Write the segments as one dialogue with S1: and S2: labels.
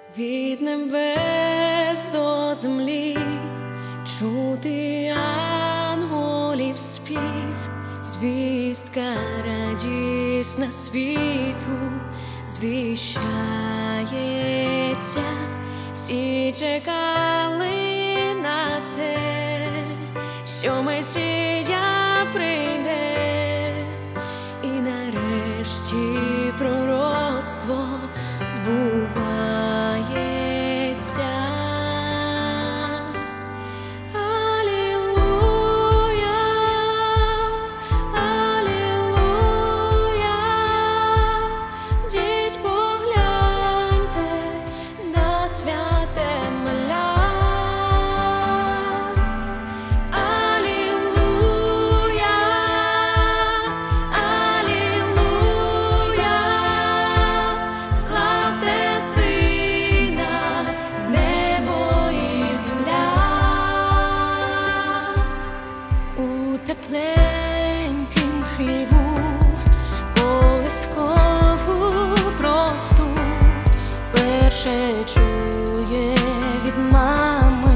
S1: Від небес до землі чути янголів спів, звістка радісна світу звіщається. Всі чекали на те, що Месія прийде, і нарешті пророцтво збувається. Алілуя, алілуя, діть, погляньте на святе маля. Алілуя, алілуя, славте Сина, небо і земля. У тепленькім хліву колискову просту вперше чує від мами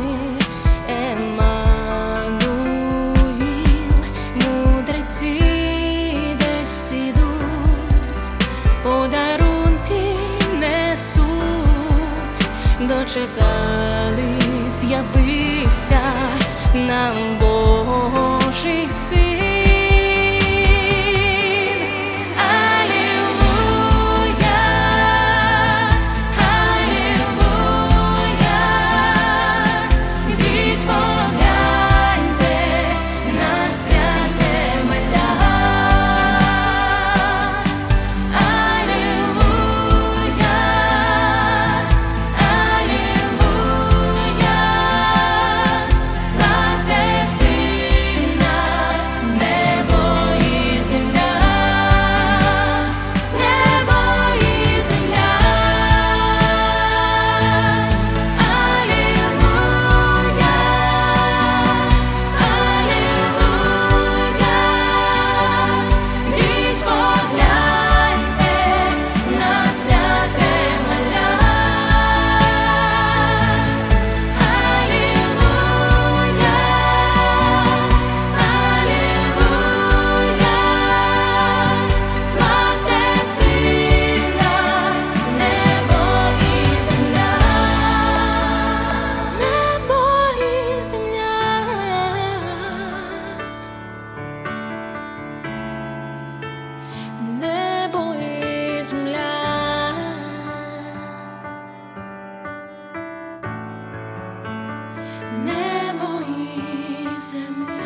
S1: Еммануїл. Мудреці десь ідуть, подарунки несуть, дочекались, з'явився нам Божий син. Алілуя, алілуя, діть, погляньте на святе маля. Алілуя, алілуя, славте Сина, небо і земля, небо і земля. Алілуя, алілуя, діть, погляньте на святе маля. Алілуя, алілуя, славте Сина, небо і земля, небо і земля, небо і земля, небо і земля.